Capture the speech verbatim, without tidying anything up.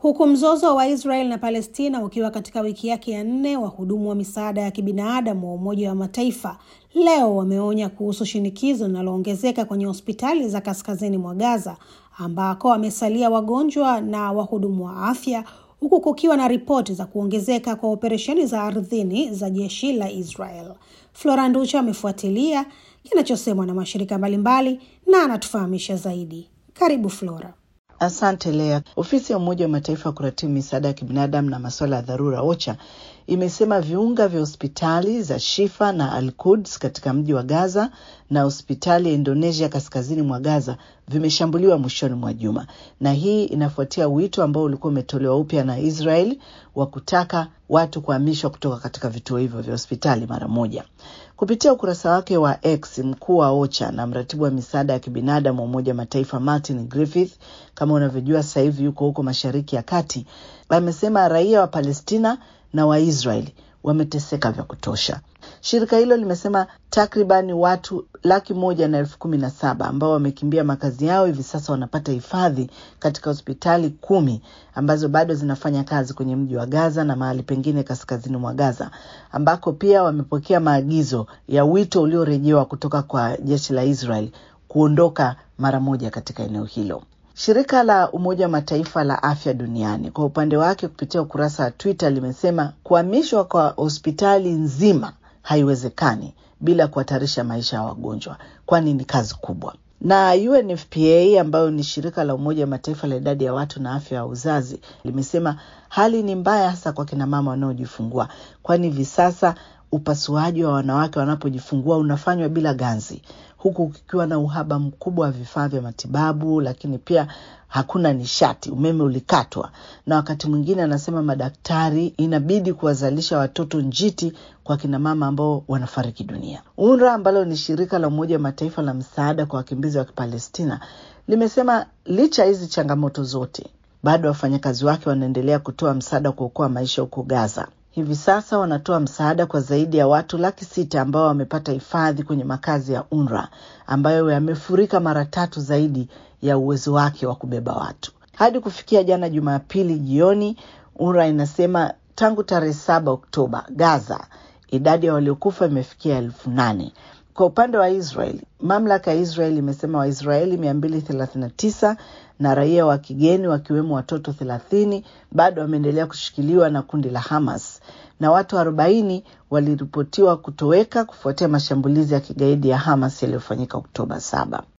Huku mzozo wa Israel na Palestina ukiwa katika wiki yake ya nne, wahudumu wa misaada ya kibinadamu wa Umoja wa Mataifa leo wameonya kuhusu shinikizo linaloongezeka kwenye hospitali za kaskazini mwa Gaza, ambako wamesalia wagonjwa na wahudumu wa afya, huku kukiwa na ripoti za kuongezeka kwa operesheni za ardhini za jeshi la Israel. Flora Nducha amefuatilia kinachosemwa na mashirika mbalimbali na anatufahamisha zaidi. Karibu Flora. Asante Lea. Ofisi ya Umoja wa Mataifa kuratibu misaada ya kibinadamu na masuala ya dharura OCHA imesema viunga vya hospitali za Shifa na Al-Quds katika mji wa Gaza na hospitali ya Indonesia kaskazini mwa Gaza vimeshambuliwa mwishoni mwa juma, na hii inafuatia wito ambao ulikuwa umetolewa upya na Israel wa kutaka watu kuhamishwa kutoka katika vituo hivyo vya hospitali mara moja. Kupitia ukurasa wake wa X, mkuu wa OCHA na mratibu wa misaada ya kibinadamu wa Umoja wa Mataifa Martin Griffith, kama unavyojua sasa hivi yuko huko Mashariki ya Kati, amesema raia wa Palestina na wa Israeli wameteseka vya kutosha. Shirika hilo limesema takribani watu laki moja na elfu kumi na saba ambao wamekimbia makazi yao hivi sasa wanapata hifadhi katika hospitali kumi ambazo bado zinafanya kazi kwenye mji wa Gaza na mahali pengine kaskazini mwa Gaza, ambako pia wamepokea maagizo ya wito uliorejewa kutoka kwa jeshi la Israel kuondoka mara moja katika eneo hilo. Shirika la Umoja wa Mataifa la Afya Duniani kwa upande wake kupitia ukurasa wa Twitter limesema kuhamishwa kwa hospitali nzima haiwezekani bila kuhatarisha maisha ya wagonjwa, kwani ni kazi kubwa. Na U N F P A ambayo ni shirika la Umoja wa Mataifa la idadi ya watu na afya ya uzazi limesema hali ni mbaya hasa kwa kina mama wanaojifungua, kwani hivi sasa upasuaji wa wanawake wanapojifungua unafanywa bila ganzi, huku kukiwa na uhaba mkubwa wa vifaa vya matibabu, lakini pia hakuna nishati, umeme ulikatwa, na wakati mwingine anasema madaktari inabidi kuwazalisha watoto njiti kwa kina mama ambao wanafariki dunia. UNRWA ambalo ni shirika la Umoja wa Mataifa la msaada kwa wakimbizi wa Palestina limesema licha hizi changamoto zote, bado wafanyakazi wake wanaendelea kutoa msaada kuokoa maisha huko Gaza. Hivi sasa wanatoa msaada kwa zaidi ya watu laki sita ambao wamepata hifadhi kwenye makazi ya UNRWA ambayo yamefurika mara tatu zaidi ya uwezo wake wa kubeba watu. Hadi kufikia jana Jumapili jioni, UNRWA inasema tangu tarehe saba Oktoba Gaza idadi ya waliokufa imefikia elfu nane. Kwa upande wa Israel, mamlaka ya Israel imesema Waisraeli mia mbili thelathini na tisa na raia wa kigeni wakiwemo watoto thelathini bado wameendelea kushikiliwa na kundi la Hamas, na watu arobaini waliripotiwa kutoweka kufuatia mashambulizi ya kigaidi ya Hamas yaliyofanyika Oktoba saba.